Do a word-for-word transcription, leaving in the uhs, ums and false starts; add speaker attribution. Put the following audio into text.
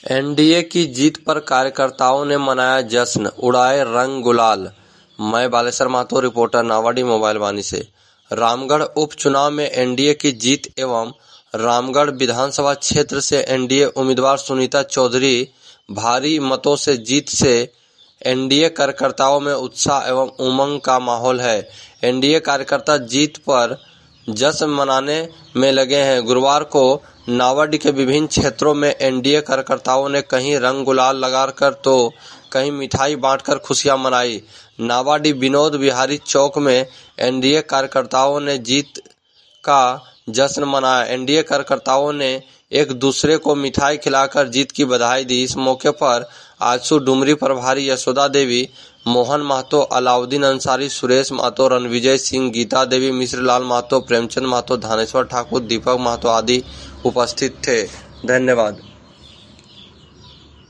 Speaker 1: NDA की जीत पर कार्यकर्ताओं ने मनाया जश्न, उड़ाए रंग गुलाल। मैं बालेश्वर महतो, रिपोर्टर नावाडी मोबाइल वाणी से। रामगढ़ उपचुनाव में एनडीए की जीत एवं रामगढ़ विधानसभा क्षेत्र से एनडीए उम्मीदवार सुनीता चौधरी भारी मतों से जीत से एनडीए कार्यकर्ताओं में उत्साह एवं उमंग का माहौल है। एनडीए कार्यकर्ता जीत पर जश्न मनाने में लगे हैं। गुरुवार को नावाडी के विभिन्न क्षेत्रों में एनडीए कार्यकर्ताओं ने कहीं रंग गुलाल लगाकर तो कहीं मिठाई बांटकर खुशियां मनाई। नावाडी विनोद विहारी चौक में एनडीए कार्यकर्ताओं ने जीत का जश्न मनाया। एनडीए कार्यकर्ताओं ने एक दूसरे को मिठाई खिलाकर जीत की बधाई दी। इस मौके पर आजसू डुमरी प्रभारी यशोदा देवी, मोहन महतो, अलाउद्दीन अंसारी, सुरेश महतो, रणविजय सिंह, गीता देवी, मिश्रलाल महतो, प्रेमचंद महतो, धानेश्वर ठाकुर, दीपक महतो आदि उपस्थित थे। धन्यवाद।